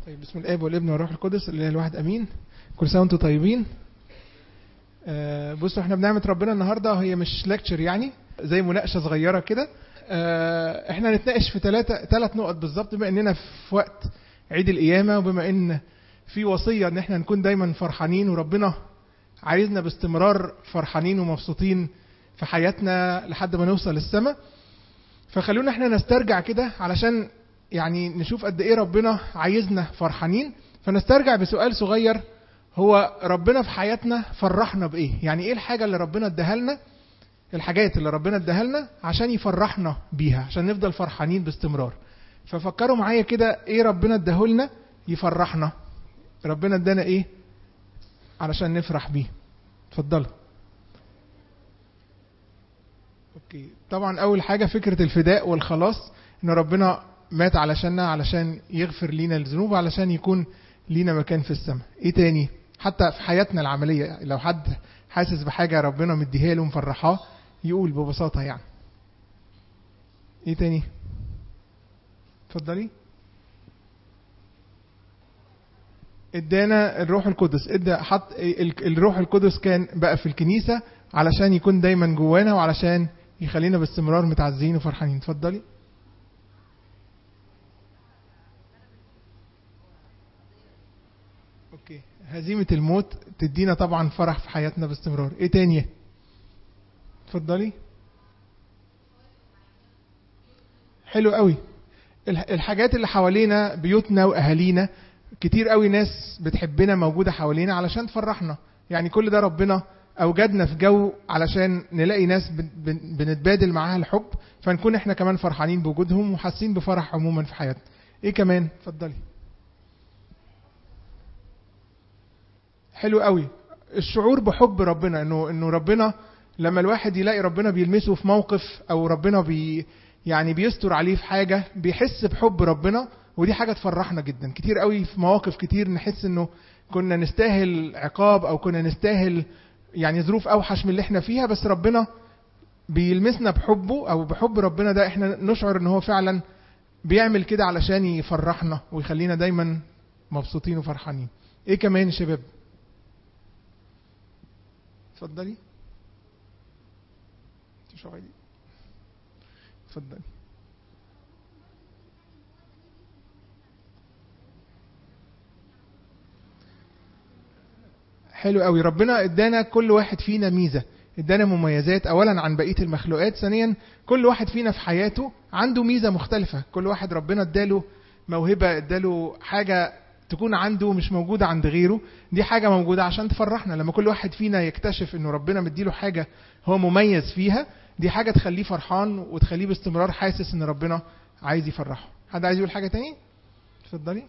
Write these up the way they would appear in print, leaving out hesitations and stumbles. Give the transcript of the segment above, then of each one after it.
طيب، بسم الاب والابن والروح القدس الاله الواحد امين. كل سنه وانتم طيبين. بصوا، احنا بنعمه ربنا النهارده هي مش ليكتشر، يعني زي مناقشه صغيره كده. احنا هنتناقش في ثلاث نقط بالظبط، بما اننا في وقت عيد القيامه، وبما ان في وصيه ان احنا نكون دايما فرحانين، وربنا عايزنا باستمرار فرحانين ومبسوطين في حياتنا لحد ما نوصل للسماء. فخلونا احنا نسترجع كده علشان يعني نشوف قد ايه ربنا عايزنا فرحانين. فنسترجع بسؤال صغير: هو ربنا في حياتنا فرحنا بايه؟ يعني ايه الحاجه اللي ربنا اداها لنا، الحاجات اللي ربنا اداها لنا عشان يفرحنا بيها، عشان نفضل فرحانين باستمرار. ففكروا معايا كده، ايه ربنا اداه لنا يفرحنا؟ ربنا ادانا ايه علشان نفرح بيه؟ اتفضلوا. اوكي، طبعا اول حاجه فكره الفداء والخلاص، ان ربنا مات علشاننا، علشان يغفر لينا الذنوب، علشان يكون لينا مكان في السماء. ايه تاني؟ حتى في حياتنا العمليه، لو حد حاسس بحاجه ربنا مديها له ومفرحاه يقول ببساطه يعني. ايه تاني؟ اتفضلي. ادانا الروح القدس، حط الروح القدس كان بقى في الكنيسه علشان يكون دايما جوانا، وعلشان يخلينا باستمرار متعزين وفرحانين. اتفضلي. اوكي، هزيمة الموت تدينا طبعا فرح في حياتنا باستمرار. ايه تاني؟ اتفضلي. حلو قوي. الحاجات اللي حوالينا، بيوتنا واهالينا، كتير قوي ناس بتحبنا موجودة حوالينا علشان تفرحنا. يعني كل ده ربنا اوجدنا في جو علشان نلاقي ناس بنتبادل معاها الحب، فنكون احنا كمان فرحانين بوجودهم وحاسين بفرح عموما في حياتنا. ايه كمان؟ اتفضلي. حلو قوي. الشعور بحب ربنا، انه ربنا لما الواحد يلاقي ربنا بيلمسه في موقف، او ربنا يعني بيستر عليه في حاجة، بيحس بحب ربنا، ودي حاجة تفرحنا جدا. كتير قوي في مواقف كتير نحس انه كنا نستاهل عقاب، او كنا نستاهل يعني ظروف اوحش من اللي احنا فيها، بس ربنا بيلمسنا بحبه او بحب ربنا ده، احنا نشعر ان هو فعلا بيعمل كده علشان يفرحنا ويخلينا دايما مبسوطين وفرحانين. ايه كمان يا شباب؟ اتفضلي. اتفضلي. حلو قوي. ربنا ادانا كل واحد فينا ميزة، ادانا مميزات اولا عن بقية المخلوقات. ثانيا، كل واحد فينا في حياته عنده ميزة مختلفة. كل واحد ربنا اداله موهبة، اداله حاجة تكون عنده مش موجودة عند غيره. دي حاجة موجودة عشان تفرحنا. لما كل واحد فينا يكتشف انه ربنا مديله حاجة هو مميز فيها، دي حاجة تخليه فرحان وتخليه باستمرار حاسس ان ربنا عايز يفرحه. حد عايز يقول حاجة تاني؟ اتفضلي.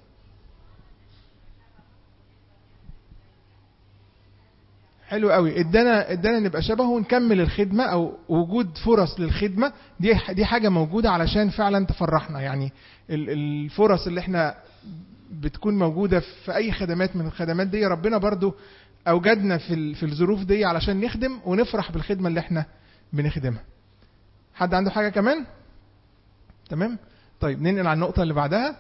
حلو قوي. ادانا نبقى شبهه ونكمل الخدمة، او وجود فرص للخدمة. دي حاجة موجودة علشان فعلا تفرحنا. يعني الفرص اللي احنا بتكون موجودة في اي خدمات من الخدمات دي، ربنا برضو اوجدنا في الظروف دي علشان نخدم ونفرح بالخدمة اللي احنا بنخدمها. حد عنده حاجة كمان؟ تمام. طيب، ننقل على النقطة اللي بعدها.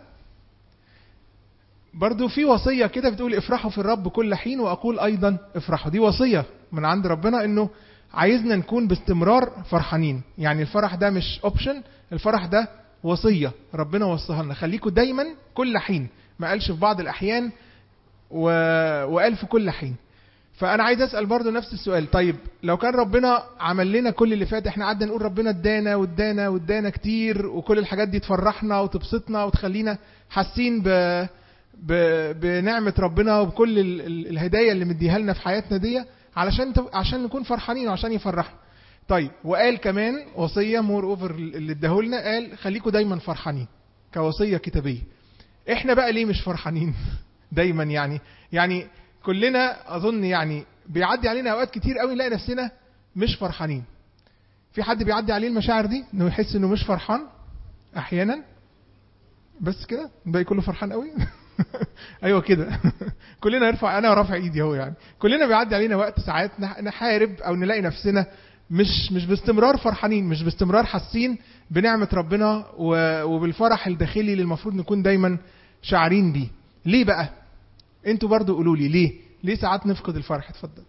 برضو في وصية كده بتقول: افرحوا في الرب كل حين، وأقول أيضا افرحوا. دي وصية من عند ربنا، انه عايزنا نكون باستمرار فرحانين. يعني الفرح ده مش اوبشن، الفرح ده وصية ربنا وصاها لنا. خليكوا دايما كل حين، ما قالش في بعض الأحيان وقال في كل حين. فأنا عايز أسأل برضو نفس السؤال: طيب لو كان ربنا عمل لنا كل اللي فات، احنا قعدنا نقول ربنا ادانا وادانا وادانا كتير، وكل الحاجات دي تفرحنا وتبسطنا وتخلينا حاسين بنعمة ربنا وبكل الهدايا اللي مديها لنا في حياتنا دي، عشان نكون فرحانين وعشان يفرحنا. طيب، وقال كمان وصية مور اوفر اللي اداهولنا، قال خليكوا دايما فرحانين كوصية كتابية. احنا بقى ليه مش فرحانين دايما؟ يعني كلنا اظن يعني بيعدي علينا اوقات كتير قوي نلاقي نفسنا مش فرحانين. في حد بيعدي عليه المشاعر دي، انه يحس انه مش فرحان احيانا؟ بس كده الباقي كله فرحان قوي. ايوه كده. كلنا نرفع، انا رافع ايدي اهو. يعني كلنا بيعدي علينا وقت ساعات نحارب او نلاقي نفسنا مش باستمرار فرحانين، مش باستمرار حاسين بنعمة ربنا وبالفرح الداخلي اللي المفروض نكون دايما شاعرين بيه. ليه بقى؟ انتوا برضو قولوا لي ليه ساعات نفقد الفرح؟ اتفضل.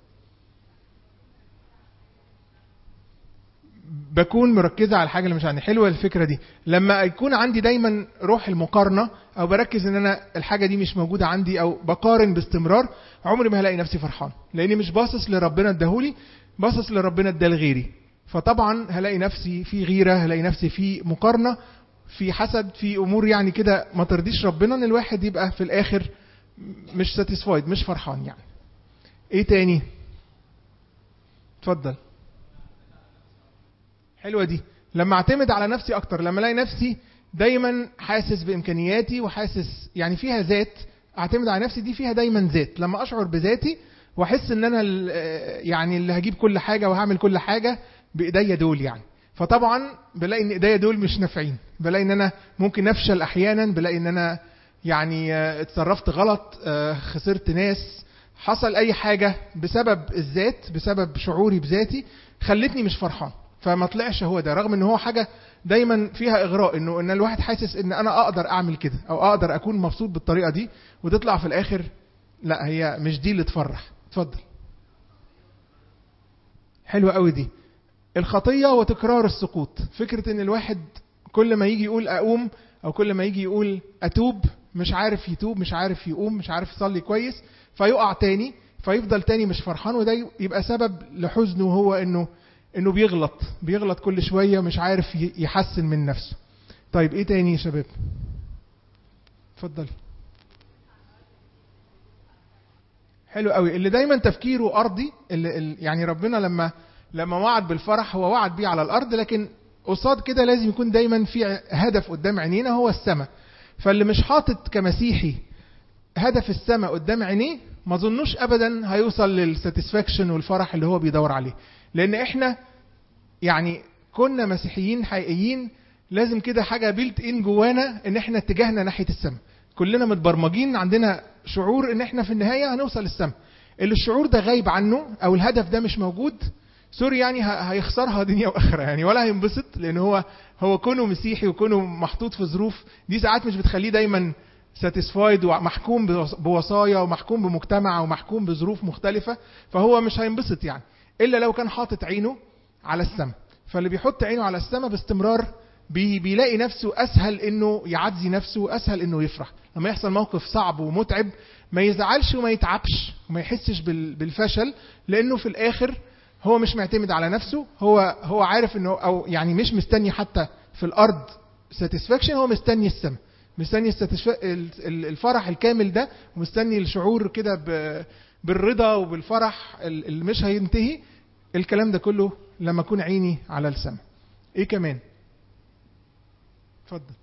بكون مركزة على الحاجة اللي مش عندي. حلوة الفكرة دي. لما يكون عندي دايما روح المقارنة او بركز ان انا الحاجة دي مش موجودة عندي او بقارن باستمرار، عمري ما هلاقي نفسي فرحان، لاني مش باصص لربنا اداهولي، باصص لربنا اداه لغيري. فطبعا هلاقي نفسي في غيرة، هلاقي نفسي في مقارنة، في حسد، في امور يعني كده ما ترضيش ربنا، ان الواحد يبقى في الاخر مش ساتيسفايد، مش فرحان يعني. ايه تاني؟ اتفضل. حلوة دي. لما اعتمد على نفسي اكتر، لما الاقي نفسي دايما حاسس بامكانياتي وحاسس يعني فيها ذات، اعتمد على نفسي دي فيها دايما ذات. لما اشعر بذاتي واحس ان انا يعني اللي هجيب كل حاجة وهعمل كل حاجة بايديا دول يعني، فطبعا بلاقي ان ايديا دول مش نافعين، بلاقي ان انا ممكن افشل احيانا، بلاقي ان انا يعني اتصرفت غلط، خسرت ناس، حصل اي حاجة بسبب الذات، بسبب شعوري بذاتي خلتني مش فرحان. فما طلعش هو ده، رغم ان هو حاجة دايما فيها اغراء، انه ان الواحد حاسس ان انا اقدر اعمل كده او اقدر اكون مبسوط بالطريقة دي، وتطلع في الاخر لا، هي مش دي اللي تفرح. اتفضل. حلوة قوي دي. الخطية وتكرار السقوط. فكرة ان الواحد كل ما يجي يقول اقوم، او كل ما يجي يقول اتوب، مش عارف يتوب، مش عارف يقوم، مش عارف يصلي كويس، فيقع تاني، فيفضل تاني مش فرحان. وده يبقى سبب لحزنه، هو انه بيغلط كل شوية، مش عارف يحسن من نفسه. طيب ايه تاني يا شباب؟ اتفضل. حلو قوي. اللي دايما تفكيره ارضي، اللي يعني ربنا لما وعد بالفرح هو وعد بيه على الارض، لكن قصاد كده لازم يكون دايما في هدف قدام عينينا هو السماء. فاللي مش حاطط كمسيحي هدف السماء قدام عينيه، ما ظنوش ابدا هيوصل للساتسفاكشن والفرح اللي هو بيدور عليه. لان احنا يعني كنا مسيحيين حقيقيين، لازم كده حاجة بيلت ان جوانا ان احنا اتجاهنا ناحية السماء. كلنا متبرمجين، عندنا شعور ان احنا في النهاية هنوصل للسماء. اللي الشعور ده غايب عنه او الهدف ده مش موجود، سوري يعني هيخسرها دنيا واخره يعني، ولا هينبسط. لان هو كونه مسيحي وكونه محطوط في ظروف دي ساعات مش بتخليه دايما ساتيسفايد، ومحكوم بوصايا، ومحكوم بمجتمع، ومحكوم بظروف مختلفة، فهو مش هينبسط يعني، الا لو كان حاطط عينه على السماء. فاللي بيحط عينه على السماء باستمرار بيلاقي نفسه اسهل انه يعزي نفسه، اسهل انه يفرح. لما يحصل موقف صعب ومتعب ما يزعلش وما يتعبش وما يحسش بالفشل، لانه في الاخر هو مش معتمد على نفسه، هو عارف انه، او يعني مش مستني حتى في الارض ساتسفاكشن، هو مستني السماء، مستني الفرح الكامل ده، ومستني الشعور كده بالرضا وبالفرح اللي مش هينتهي. الكلام ده كله لما اكون عيني على السماء. ايه كمان؟ اتفضل.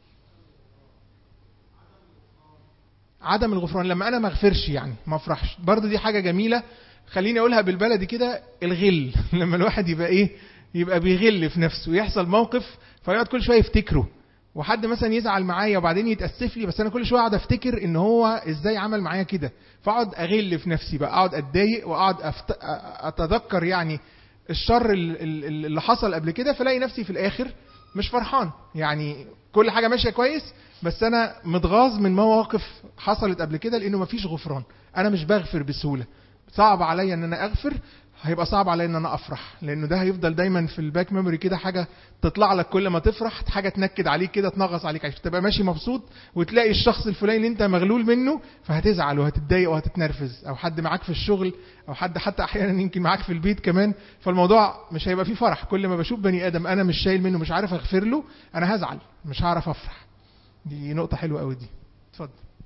عدم الغفران. لما انا ما اغفرش يعني ما افرحش، برضه دي حاجة جميلة. خليني اقولها بالبلدي كده، الغل. لما الواحد يبقى بيغل في نفسه، يحصل موقف فيقعد كل شوية يفتكره، وحد مثلا يزعل معايا وبعدين يتأسف لي، بس انا كل شوية اقعد افتكر ان هو ازاي عمل معايا كده، فاقعد اغل في نفسي بقى، اقعد اتضايق واقعد اتذكر يعني الشر اللي حصل قبل كده، فلاقي نفسي في الاخر مش فرحان. يعني كل حاجة ماشية كويس، بس انا متغاظ من مواقف حصلت قبل كده، لانه مفيش غفران. انا مش بغفر بسهولة، صعب عليا ان انا اغفر، هيبقى صعب عليا ان انا افرح، لانه ده هيفضل دايما في الباك ميموري كده، حاجة تطلع لك كل ما تفرح، حاجة تنكد عليك كده، تنغص عليك عشان تبقى ماشي مبسوط، وتلاقي الشخص الفلاني اللي انت مغلول منه، فهتزعل وهتتضايق وهتتنرفز، او حد معاك في الشغل، او حد حتى احيانا يمكن معاك في البيت كمان، فالموضوع مش هيبقى فيه فرح. كل ما بشوف بني ادم انا مش شايل منه، مش عارف اغفر له، انا هزعل، مش هعرف افرح. دي نقطة حلوة قوي دي. اتفضل.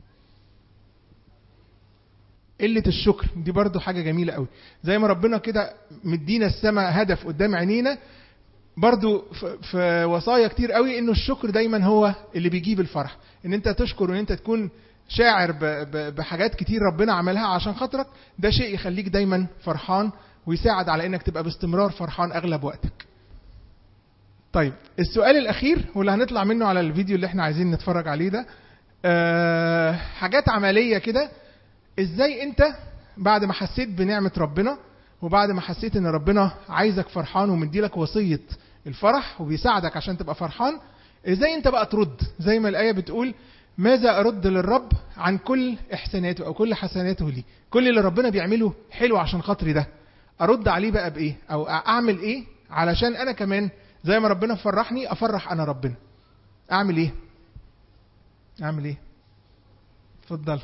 قلة الشكر دي برضو حاجة جميلة قوي. زي ما ربنا كده مدينا السماء هدف قدام عينينا، برضو في وصايا كتير قوي انه الشكر دايما هو اللي بيجيب الفرح. ان انت تشكر وان انت تكون شاعر بحاجات كتير ربنا عملها عشان خاطرك، ده شيء يخليك دايما فرحان، ويساعد على انك تبقى باستمرار فرحان اغلب وقتك. طيب السؤال الاخير واللي هنطلع منه على الفيديو اللي احنا عايزين نتفرج عليه ده، حاجات عملية كده. ازاي انت بعد ما حسيت بنعمة ربنا، وبعد ما حسيت ان ربنا عايزك فرحان ومديلك وصية الفرح وبيساعدك عشان تبقى فرحان، ازاي انت بقى ترد؟ زي ما الآية بتقول ماذا أرد للرب عن كل إحساناته أو كل حسناته لي؟ كل اللي ربنا بيعمله حلو عشان خاطري ده، أرد عليه بقى بإيه؟ أو أعمل إيه علشان أنا كمان زي ما ربنا فرحني أفرح أنا ربنا؟ أعمل إيه؟ أعمل إيه؟ اتفضل.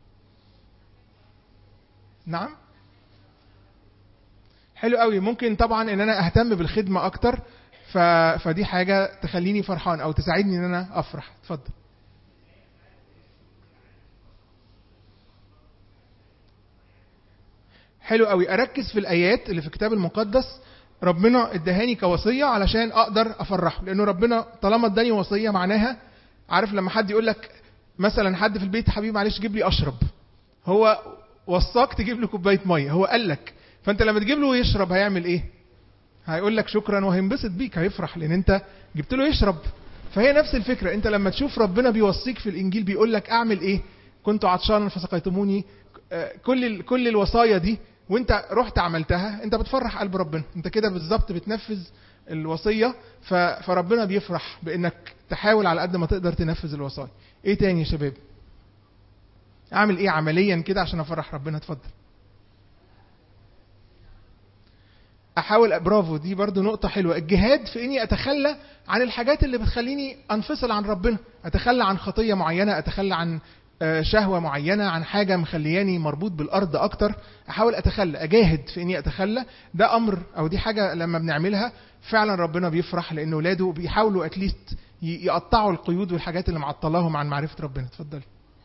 نعم، حلو قوي. ممكن طبعا ان انا اهتم بالخدمة اكتر، فدي حاجة تخليني فرحان او تساعدني ان انا افرح. اتفضل. حلو قوي. اركز في الايات اللي في الكتاب المقدس ربنا ادهاني كوصية علشان اقدر افرحه، لانه ربنا طالما اداني وصية معناها، عارف لما حد يقول لك مثلا حد في البيت حبيبي معلش جيب لي اشرب، هو وصاك تجيب له كوبايه ميه، هو قال لك، فانت لما تجيب له يشرب هيعمل ايه؟ هيقول لك شكرا وهينبسط بيك، هيفرح لان انت جبت له يشرب. فهي نفس الفكره، انت لما تشوف ربنا بيوصيك في الانجيل بيقول لك اعمل ايه، كنت عطشانا فسقيتموني، كل الوصايا دي وانت رحت عملتها، انت بتفرح قلب ربنا، انت كده بالظبط بتنفذ الوصيه. فربنا بيفرح بانك تحاول على قد ما تقدر تنفذ الوصايا. ايه تاني يا شباب؟ اعمل ايه عمليا كده عشان افرح ربنا؟ اتفضل. احاول، برافو، دي برضو نقطة حلوة. الجهاد في اني اتخلى عن الحاجات اللي بتخليني انفصل عن ربنا، اتخلى عن خطية معينة، اتخلى عن شهوة معينة، عن حاجة مخلياني مربوط بالارض اكتر، احاول اتخلى، اجاهد في اني اتخلى. ده امر او دي حاجة لما بنعملها فعلا ربنا بيفرح، لان ولاده بيحاولوا اتليست يقطعوا القيود والحاجات اللي معطلاهم عن معرفة ربنا. اتفضل.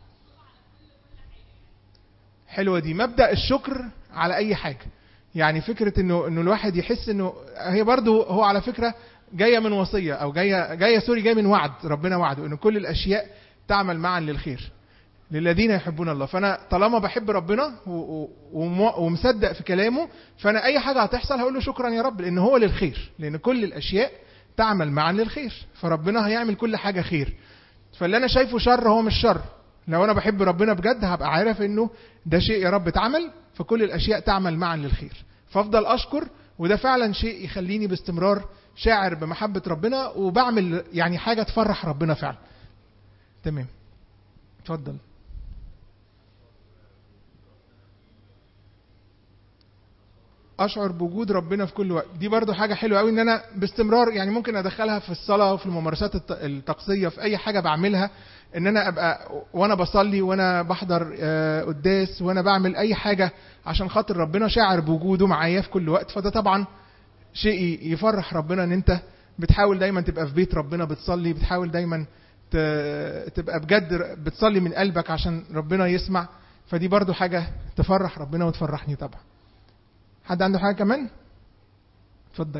حلوة دي، مبدأ الشكر على اي حاجة. يعني فكرة انه الواحد يحس انه هي برضو هو على فكرة جاية من وصية او جاية من وعد ربنا، وعده انه كل الاشياء تعمل معا للخير للذين يحبون الله. فانا طالما بحب ربنا ومصدق في كلامه، فانا اي حاجة هتحصل هقول له شكرا يا رب، لان هو للخير، لان كل الاشياء تعمل معا للخير، فربنا هيعمل كل حاجة خير. فاللي انا شايفه شر هو مش شر، لو انا بحب ربنا بجد هبقى عارف انه ده شيء يا رب اتعمل، فكل الاشياء تعمل معا للخير، فافضل اشكر. وده فعلا شيء يخليني باستمرار شاعر بمحبة ربنا، وبعمل يعني حاجة تفرح ربنا فعلا. تمام، اتفضل. اشعر بوجود ربنا في كل وقت، دي برضو حاجة حلوة قوي ان انا باستمرار يعني ممكن ادخلها في الصلاة وفي الممارسات الطقسية، في اي حاجة بعملها، ان انا ابقى وانا بصلي وانا بحضر قداس وانا بعمل اي حاجة عشان خاطر ربنا، شاعر بوجوده معايا في كل وقت. فده طبعا شيء يفرح ربنا، ان انت بتحاول دايما تبقى في بيت ربنا بتصلي، بتحاول دايما تبقى بجد بتصلي من قلبك عشان ربنا يسمع. فدي برضو حاجة تفرح ربنا وتفرحني طبعا. حد عنده حاجة كمان؟ اتفضل.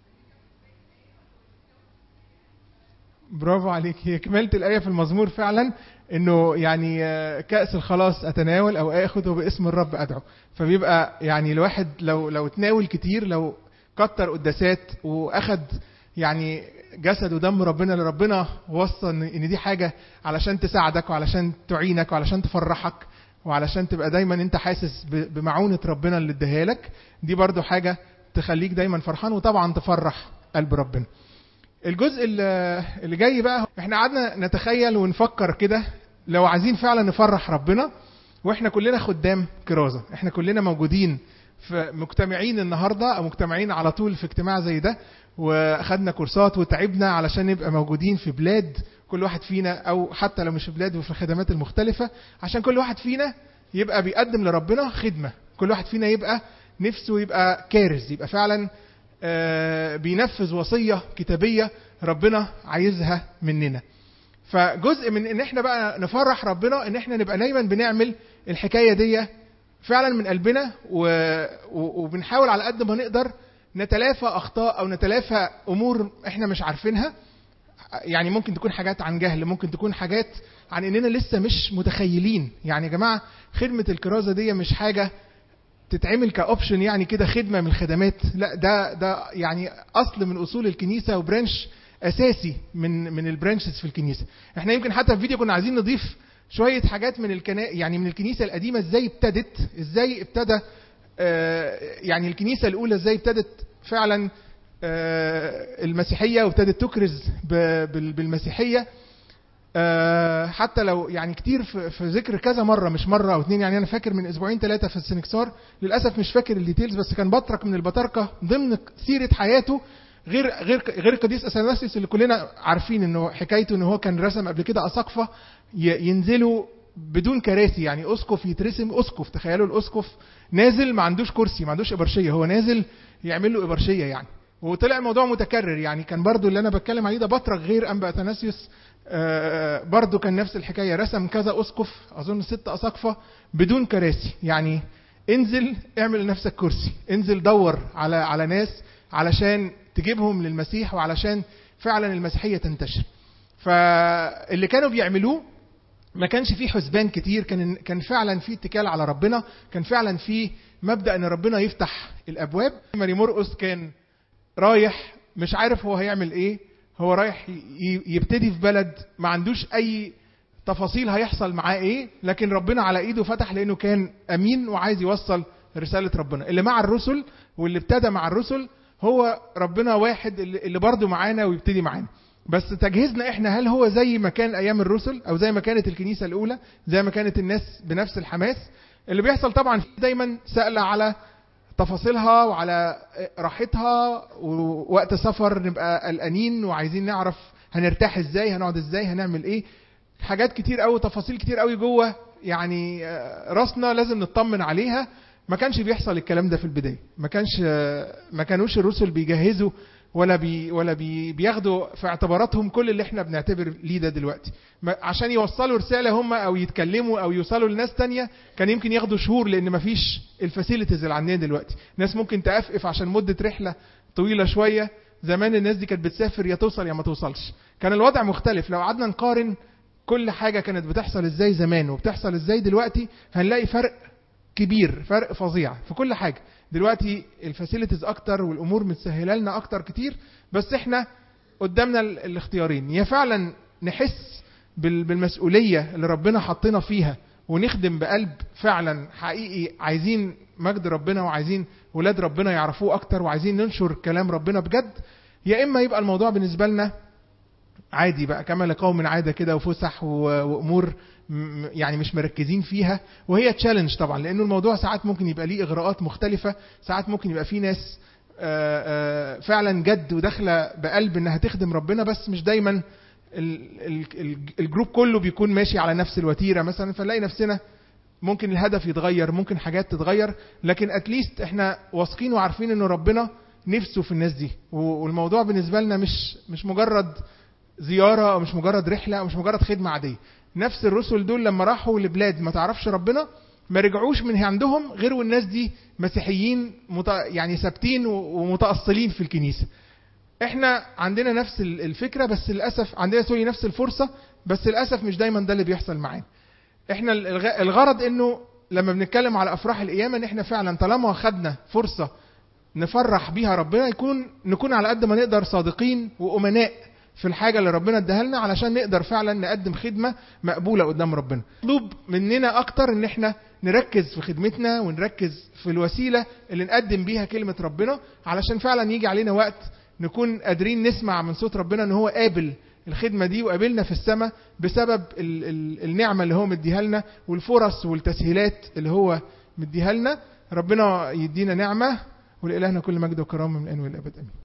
برافو عليك، هي كملت الآية في المزمور فعلا، انه يعني كأس الخلاص اتناول او اخذه باسم الرب ادعو. فبيبقى يعني الواحد لو تناول كتير، لو كتر قداسات واخد يعني جسد ودم ربنا، لربنا وصى ان دي حاجة علشان تساعدك وعلشان تعينك وعلشان تفرحك وعلشان تبقى دايما انت حاسس بمعونة ربنا اللي اداها لك، دي برضو حاجة تخليك دايما فرحان وطبعا تفرح قلب ربنا. الجزء اللي جاي بقى، احنا قعدنا نتخيل ونفكر كده لو عايزين فعلا نفرح ربنا، واحنا كلنا خدام كرازة، احنا كلنا موجودين في مجتمعين النهاردة او مجتمعين على طول في اجتماع زي ده، واخدنا كورسات وتعبنا علشان نبقى موجودين في بلاد، كل واحد فينا او حتى لو مش في بلاد وفي الخدمات المختلفة، عشان كل واحد فينا يبقى بيقدم لربنا خدمة، كل واحد فينا يبقى نفسه يبقى كارز، يبقى فعلا بينفذ وصية كتابية ربنا عايزها مننا. فجزء من ان احنا بقى نفرح ربنا ان احنا نبقى دايما بنعمل الحكاية دي فعلا من قلبنا، وبنحاول على قد ما نقدر نتلافى اخطاء او نتلافى امور احنا مش عارفينها. يعني ممكن تكون حاجات عن جهل، ممكن تكون حاجات عن اننا لسه مش متخيلين. يعني يا جماعة خدمة الكرازة دي مش حاجة تتعمل كأوبشن يعني كده خدمة من الخدمات، لا، ده يعني أصل من أصول الكنيسة وبرانش أساسي من البرانشز في الكنيسة. احنا يمكن حتى في فيديو كنا عايزين نضيف شوية حاجات من يعني من الكنيسة القديمة، ازاي ابتدى يعني الكنيسة الأولى ازاي ابتدت فعلا المسيحية وابتدت تكرز بالمسيحية. حتى لو يعني كتير في ذكر كذا مرة، مش مرة أو اتنين. يعني أنا فاكر من أسبوعين 3 في السنكسار، للأسف مش فاكر الديتيلز، بس كان بطرك من البطاركة ضمن سيرة حياته، غير القديس أثناسيوس اللي كلنا عارفين إنه حكايته إنه هو كان رسم قبل كده أساقفة ينزلوا بدون كراسي. يعني أسقف يترسم أسقف، تخيلوا الأسقف نازل ما عندوش كرسي، ما عندوش إبرشية، هو نازل يعمل له إبرشية يعني. وطلع الموضوع متكرر يعني. كان برضو اللي أنا بتكلم عليه ده بطرك غير أنبا أثناسيوس، برضو كان نفس الحكاية، رسم كذا أسقف، أظن 6 أساقفة بدون كراسي. يعني انزل اعمل لنفسك كرسي، انزل دور على ناس علشان تجيبهم للمسيح، وعلشان فعلا المسيحية تنتشر. فاللي كانوا بيعملوه ما كانش فيه حسبان كتير، كان فعلا فيه اتكال على ربنا، كان فعلا فيه مبدأ ان ربنا يفتح الابواب. ماري مرقس كان رايح مش عارف هو هيعمل ايه، هو رايح يبتدي في بلد ما عندوش اي تفاصيل هيحصل معاه ايه، لكن ربنا على ايده فتح لانه كان امين وعايز يوصل رسالة ربنا. اللي مع الرسل واللي ابتدى مع الرسل هو ربنا واحد اللي برضو معانا ويبتدي معانا. بس تجهيزنا احنا، هل هو زي ما كان ايام الرسل، او زي ما كانت الكنيسة الاولى، زي ما كانت الناس بنفس الحماس؟ اللي بيحصل طبعا دايما سألة على تفاصيلها وعلى راحتها، ووقت سفر نبقى قلقانين وعايزين نعرف هنرتاح ازاي، هنقعد ازاي، هنعمل ايه. حاجات كتير قوي، تفاصيل كتير قوي جوه يعني راسنا لازم نطمن عليها. ما كانش بيحصل الكلام ده في البداية، ما كانوش الرسل بيجهزوا ولا بياخدوا في اعتباراتهم كل اللي احنا بنعتبر ليه ده دلوقتي. عشان يوصلوا رسالة هم او يتكلموا او يوصلوا لناس تانية كان يمكن ياخدوا شهور، لان ما فيش الفاسيلتيز اللي عندنا دلوقتي. ناس ممكن تقفقف عشان مدة رحلة طويلة شوية. زمان الناس دي كانت بتسافر يا توصل يا ما توصلش، كان الوضع مختلف. لو قعدنا نقارن كل حاجة كانت بتحصل ازاي زمان وبتحصل ازاي دلوقتي، هنلاقي فرق كبير، فرق فظيع في كل حاجة. دلوقتي الفاسيلتيز اكتر والامور متسهله لنا اكتر كتير، بس احنا قدامنا الاختيارين: يا فعلا نحس بالمسؤولية اللي ربنا حطينا فيها ونخدم بقلب فعلا حقيقي، عايزين مجد ربنا وعايزين ولاد ربنا يعرفوه اكتر وعايزين ننشر كلام ربنا بجد، يا اما يبقى الموضوع بالنسبة لنا عادي بقى كما لقوم عادة كده وفسح وامور يعني مش مركزين فيها. وهي تشالنج طبعا، لانه الموضوع ساعات ممكن يبقى ليه اغراءات مختلفة، ساعات ممكن يبقى فيه ناس فعلا جد وداخله بقلب انها تخدم ربنا، بس مش دايما الجروب كله بيكون ماشي على نفس الوتيره مثلا، فنلاقي نفسنا ممكن الهدف يتغير، ممكن حاجات تتغير، لكن اتليست احنا واثقين وعارفين انه ربنا نفسه في الناس دي. والموضوع بالنسبه لنا مش مجرد زياره او مش مجرد رحله او مش مجرد خدمه عاديه. نفس الرسل دول لما راحوا لبلاد ما تعرفش ربنا ما رجعوش من عندهم غير والناس دي مسيحيين يعني ثابتين ومتأصلين في الكنيسة. احنا عندنا نفس الفكرة، بس للأسف عندنا نفس الفرصة، بس للأسف مش دايما ده اللي بيحصل معانا. احنا الغرض انه لما بنتكلم على افراح القيامة ان احنا فعلا طالما خدنا فرصة نفرح بيها ربنا، نكون على قد ما نقدر صادقين وأمناء في الحاجة اللي ربنا اداها لنا، علشان نقدر فعلا نقدم خدمة مقبولة قدام ربنا. مطلوب مننا اكتر ان احنا نركز في خدمتنا ونركز في الوسيلة اللي نقدم بيها كلمة ربنا، علشان فعلا يجي علينا وقت نكون قادرين نسمع من صوت ربنا ان هو قابل الخدمة دي وقابلنا في السماء بسبب النعمة اللي هو مديها لنا والفرص والتسهيلات اللي هو مديها لنا. ربنا يدينا نعمة، ولإلهنا كل مجد وكرامة من الآن والأبد آمين.